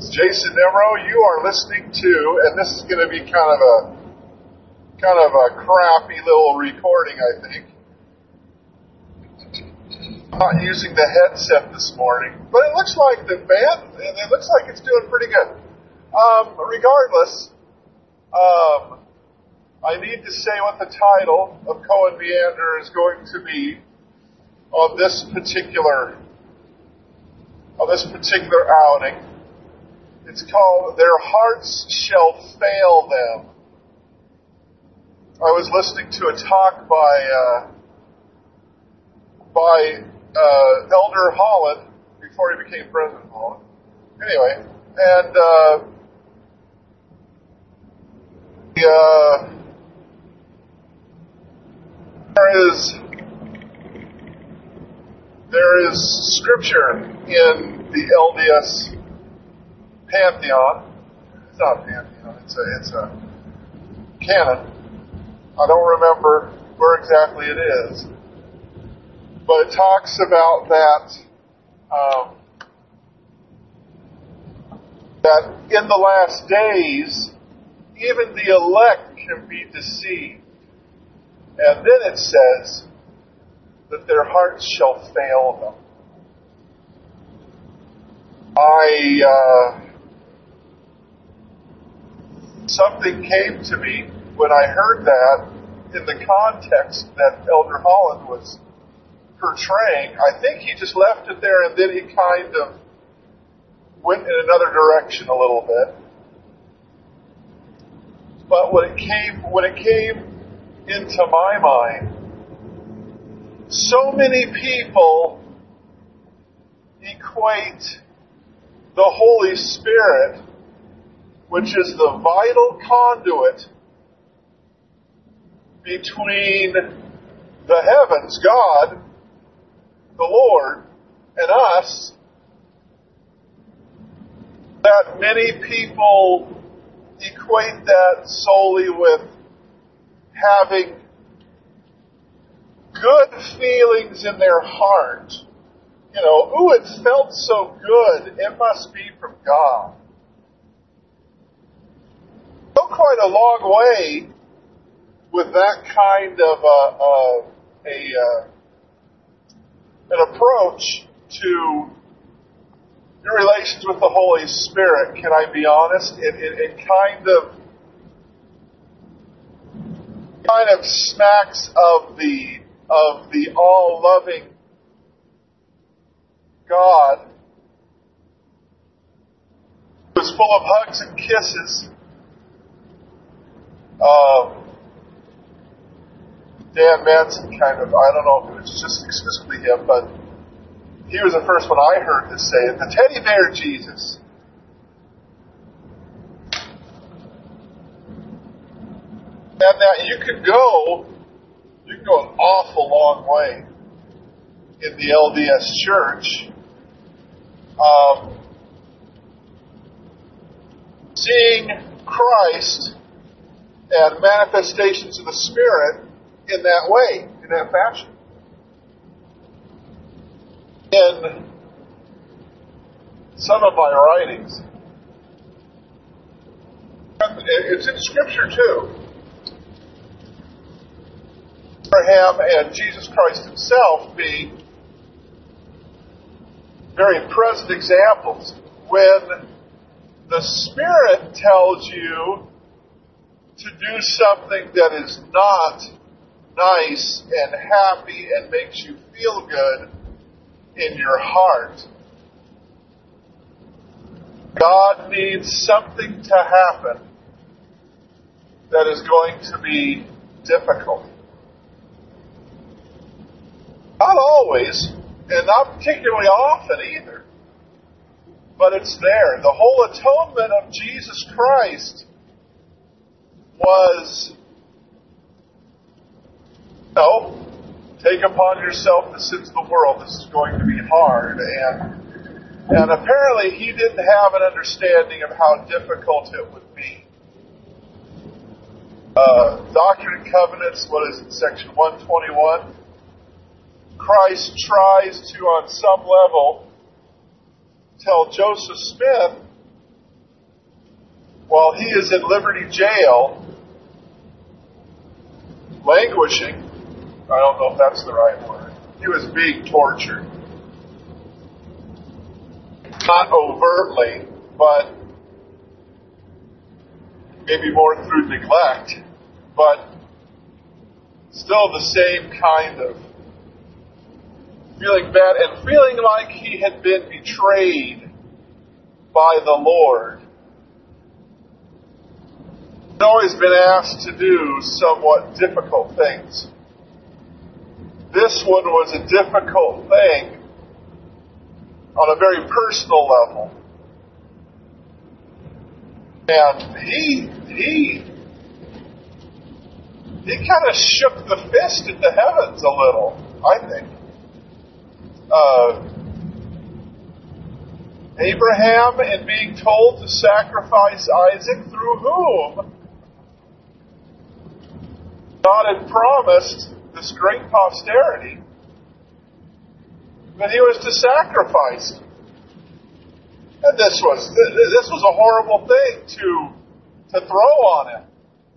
Jason Nemro. You are listening to, and this is going to be kind of a crappy little recording, I think. I'm not using the headset this morning, but it looks like the band, and it looks like it's doing pretty good. Regardless, I need to say what the title of Cohen Meander is going to be on this particular outing. It's called "Their Hearts Shall Fail Them." I was listening to a talk by Elder Holland before he became President Holland. Anyway, and there is scripture in the LDS Pantheon. It's not a Pantheon, it's a canon. I don't remember where exactly it is. But it talks about that in the last days, even the elect can be deceived. And then it says that their hearts shall fail them. Something came to me when I heard that in the context that Elder Holland was portraying. I think he just left it there and then he kind of went in another direction a little bit. But when it came into my mind, so many people equate the Holy Spirit, which is the vital conduit between the heavens, God, the Lord, and us, that many people equate that solely with having good feelings in their heart. You know, ooh, it felt so good. It must be from God. Go quite a long way with that kind of an approach to your relations with the Holy Spirit. Can I be honest? It kind of smacks of the all-loving God who's full of hugs and kisses. Dan Manson kind of, I don't know if it was just exclusively him, but he was the first one I heard to say it. The teddy bear Jesus. And that you can go an awful long way in the LDS Church, seeing Christ and manifestations of the Spirit in that way, in that fashion. In some of my writings, it's in Scripture too. Abraham and Jesus Christ himself being very present examples. When the Spirit tells you to do something that is not nice and happy and makes you feel good in your heart, God needs something to happen that is going to be difficult. Not always, and not particularly often either, but it's there. The whole atonement of Jesus Christ was, take upon yourself the sins of the world. This is going to be hard. And apparently he didn't have an understanding of how difficult it would be. Doctrine and Covenants, what is it, section 121? Christ tries to, on some level, tell Joseph Smith while he is in Liberty Jail, languishing, I don't know if that's the right word, he was being tortured. Not overtly, but maybe more through neglect, but still the same kind of feeling bad and feeling like he had been betrayed by the Lord. He's always been asked to do somewhat difficult things. This one was a difficult thing on a very personal level. And he kind of shook the fist at the heavens a little, I think. Abraham, in being told to sacrifice Isaac, through whom God had promised this great posterity, that he was to sacrifice. And this was a horrible thing to throw on him.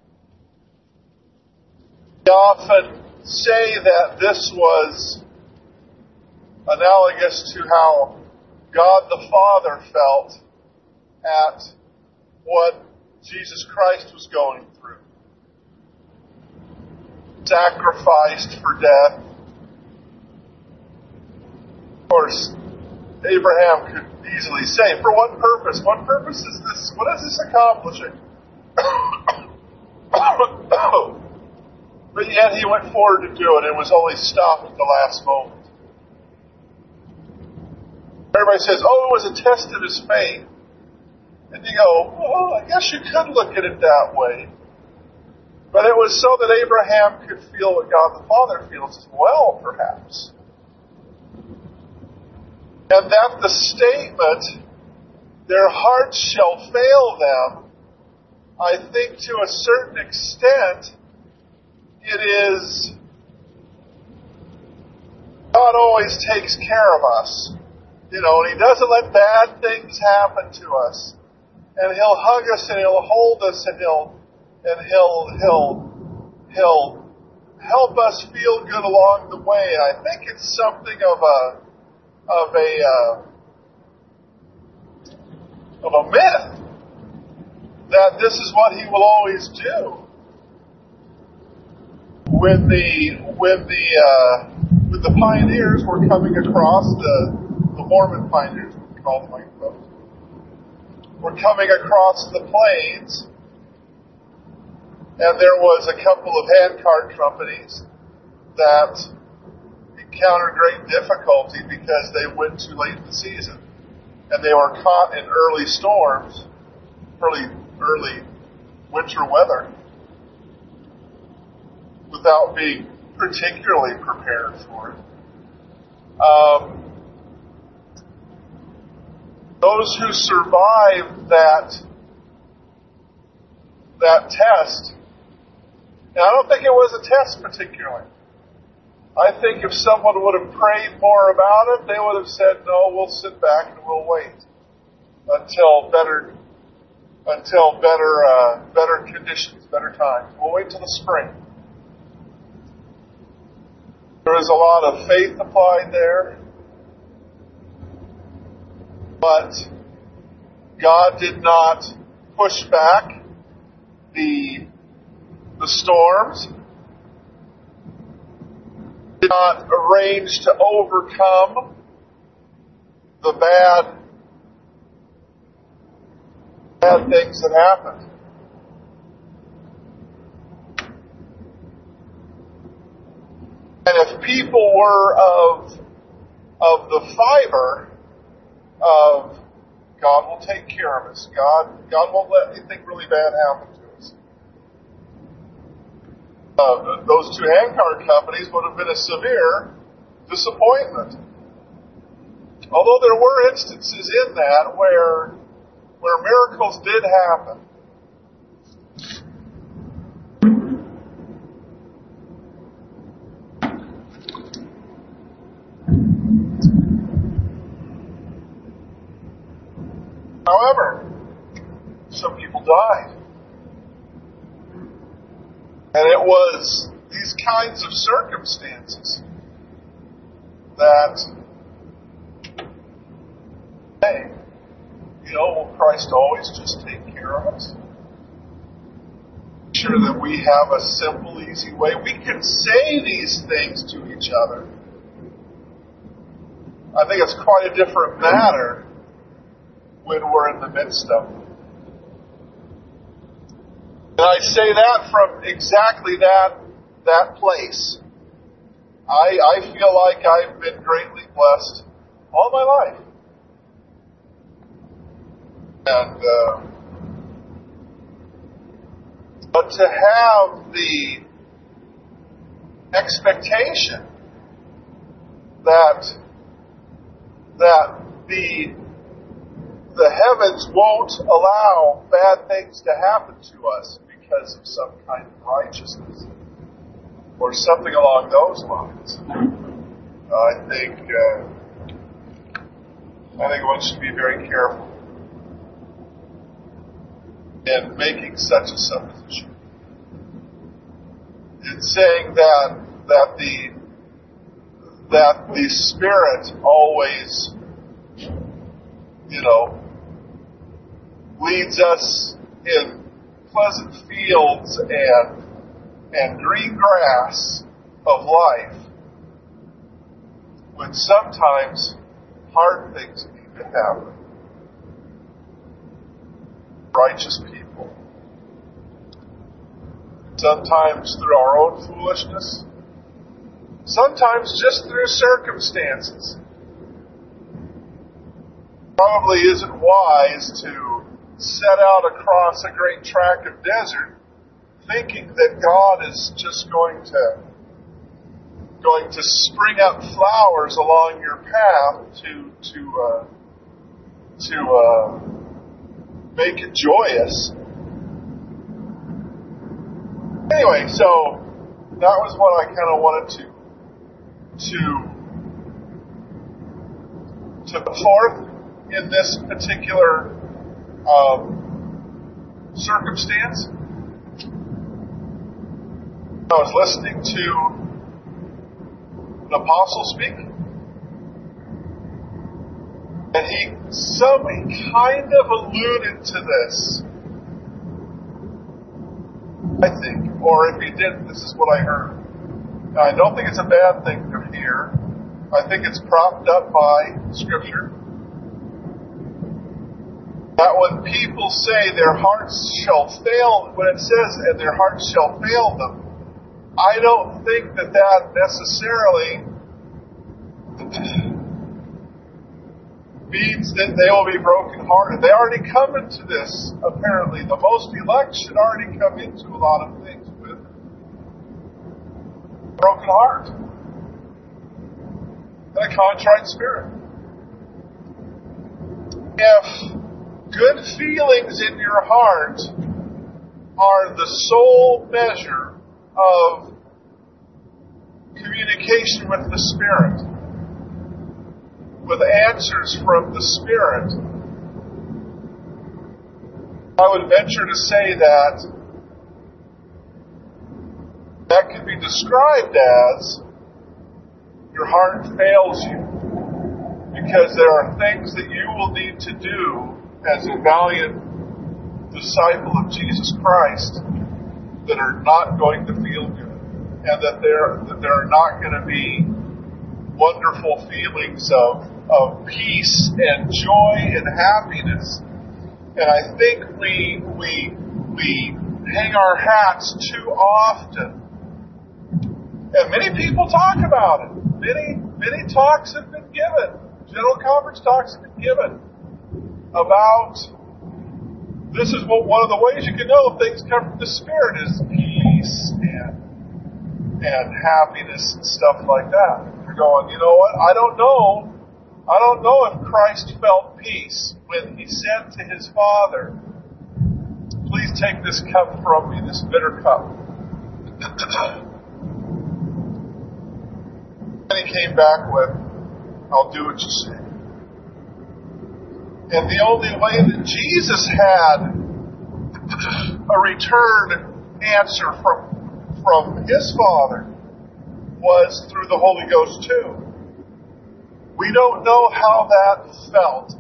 We often say that this was analogous to how God the Father felt at what Jesus Christ was going through. Sacrificed for death. Of course, Abraham could easily say, for what purpose? What purpose is this? What is this accomplishing? But yet he went forward to do it and was only stopped at the last moment. Everybody says, oh, it was a test of his faith. And you go, well, I guess you could look at it that way. But it was so that Abraham could feel what God the Father feels as well, perhaps. And that the statement, their hearts shall fail them, I think to a certain extent, it is, God always takes care of us. And He doesn't let bad things happen to us. And He'll hug us and He'll hold us and He'll help us feel good along the way. I think it's something of a myth that this is what He will always do. When the pioneers were coming across the Mormon pioneers, what we call them, like folks, were coming across the plains, and there was a couple of handcart companies that encountered great difficulty because they went too late in the season, and they were caught in early storms, early winter weather, without being particularly prepared for it. Those who survived that test, and I don't think it was a test particularly. I think if someone would have prayed more about it, they would have said, no, we'll sit back and we'll wait until better conditions, better times. We'll wait till the spring. There was a lot of faith applied there. But God did not push back the storms. Did not arrange to overcome the bad things that happened. And if people were of the fiber of God will take care of us, God won't let anything really bad happen to us, those two handcart companies would have been a severe disappointment. Although there were instances in that where miracles did happen. However, some people died. And it was these kinds of circumstances that, hey, will Christ always just take care of us? Sure that we have a simple, easy way. We can say these things to each other. I think it's quite a different matter when we're in the midst of them. And I say that from exactly that place. I feel like I've been greatly blessed all my life. And but to have the expectation that the heavens won't allow bad things to happen to us because of some kind of righteousness or something along those lines. I think one should be very careful in making such a supposition. It's saying that the Spirit always, leads us in pleasant fields and green grass of life, when sometimes hard things need to happen. Righteous people. Sometimes through our own foolishness. Sometimes just through circumstances. Probably isn't wise to set out across a great tract of desert thinking that God is just going to spring up flowers along your path to make it joyous. Anyway, so that was what I kind of wanted to put forth in this particular circumstance. I was listening to an apostle speak, and he kind of alluded to this, I think, or if he didn't, this is what I heard. Now, I don't think it's a bad thing to hear. I think it's propped up by Scripture. That when people say their hearts shall fail, when it says, and their hearts shall fail them, I don't think that necessarily means that they will be brokenhearted. They already come into this, apparently. The most elect should already come into a lot of things with a broken heart and a contrite spirit. If good feelings in your heart are the sole measure of communication with the Spirit, with answers from the Spirit, I would venture to say that can be described as your heart fails you, because there are things that you will need to do as a valiant disciple of Jesus Christ that are not going to feel good, and that there are not going to be wonderful feelings of peace and joy and happiness. And I think we hang our hats too often. And many people talk about it. Many talks have been given. General conference talks have been given about this is one of the ways you can know if things come from the Spirit is peace and happiness and stuff like that. You're going, you know what? I don't know if Christ felt peace when he said to his Father, please take this cup from me, this bitter cup. And he came back with, I'll do what you say. And the only way that Jesus had a return answer from his Father was through the Holy Ghost too. We don't know how that felt.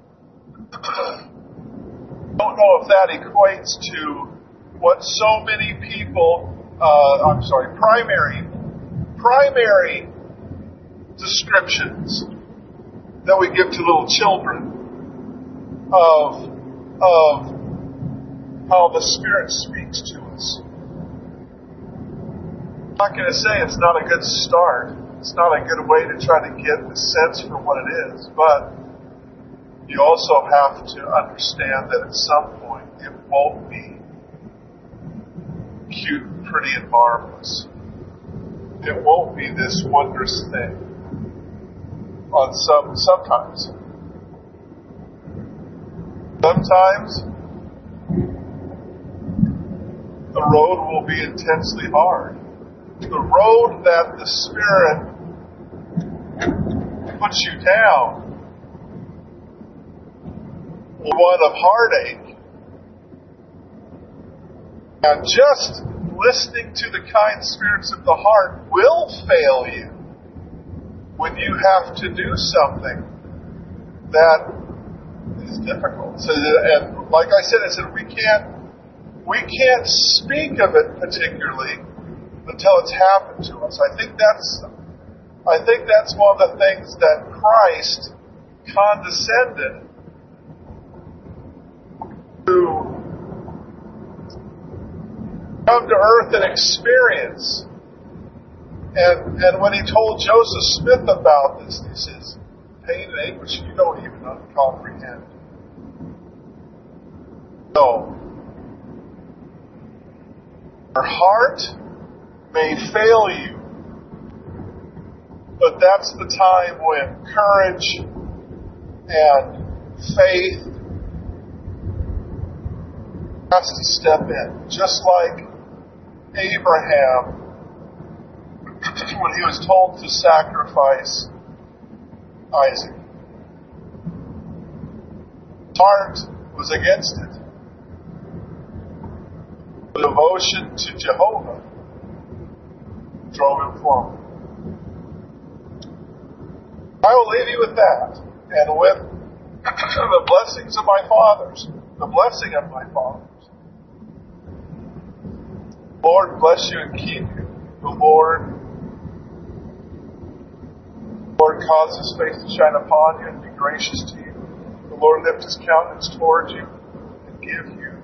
Don't know if that equates to what so many people, primary descriptions that we give to little children of how the Spirit speaks to us. I'm not going to say it's not a good start. It's not a good way to try to get the sense for what it is, but you also have to understand that at some point it won't be cute and pretty and marvelous. It won't be this wondrous thing. Sometimes the road will be intensely hard. The road that the Spirit puts you down, one of heartache. And just listening to the kind spirits of the heart will fail you when you have to do something that is difficult. So, and like I said, we can't speak of it particularly until it's happened to us. I think that's one of the things that Christ condescended to come to earth and experience. And when he told Joseph Smith about this, he says, pain and anguish you don't even comprehend. No. Your heart may fail you, but that's the time when courage and faith has to step in. Just like Abraham, when he was told to sacrifice Isaac. His heart was against it. The devotion to Jehovah drove him forward. I will leave you with that, and with the blessings of my fathers, the blessing of my fathers. The Lord bless you and keep you. The Lord cause His face to shine upon you and be gracious to you. The Lord lift His countenance toward you and give you